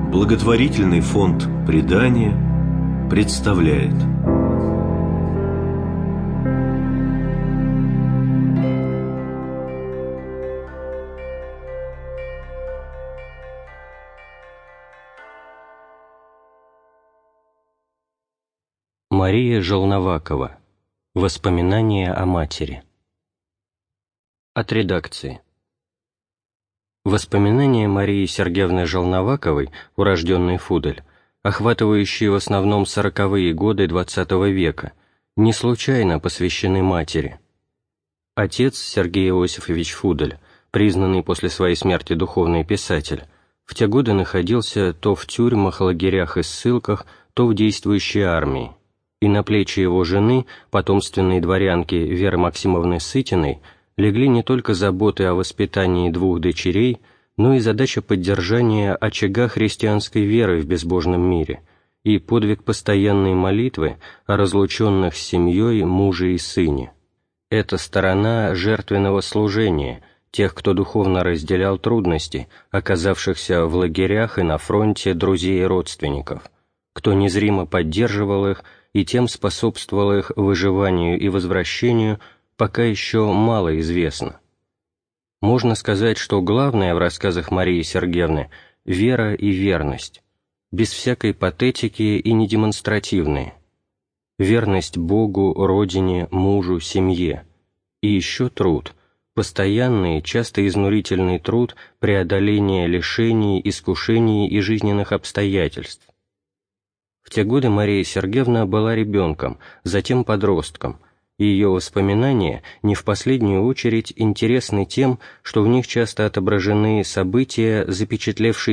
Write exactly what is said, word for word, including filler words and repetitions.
Благотворительный фонд «Предание» представляет. Мария Желновакова. Воспоминания о матери. От редакции. Воспоминания Марии Сергеевны Желноваковой, урожденной Фудель, охватывающие в основном сороковые годы двадцатого века, не случайно посвящены матери. Отец Сергей Иосифович Фудель, признанный после своей смерти духовный писатель, в те годы находился то в тюрьмах, лагерях и ссылках, то в действующей армии, и на плечи его жены, потомственной дворянки Веры Максимовны Сытиной, легли не только заботы о воспитании двух дочерей, но и задача поддержания очага христианской веры в безбожном мире и подвиг постоянной молитвы о разлученных с семьей муже и сыне. Это сторона жертвенного служения тех, кто духовно разделял трудности, оказавшихся в лагерях и на фронте друзей и родственников, кто незримо поддерживал их и тем способствовал их выживанию и возвращению, пока еще мало известно. Можно сказать, что главное в рассказах Марии Сергеевны – вера и верность, без всякой патетики и не демонстративные. Верность Богу, Родине, мужу, семье. И еще труд, постоянный, часто изнурительный труд преодоления лишений, искушений и жизненных обстоятельств. В те годы Мария Сергеевна была ребенком, затем подростком, и ее воспоминания не в последнюю очередь интересны тем, что в них часто отображены события, запечатлевшие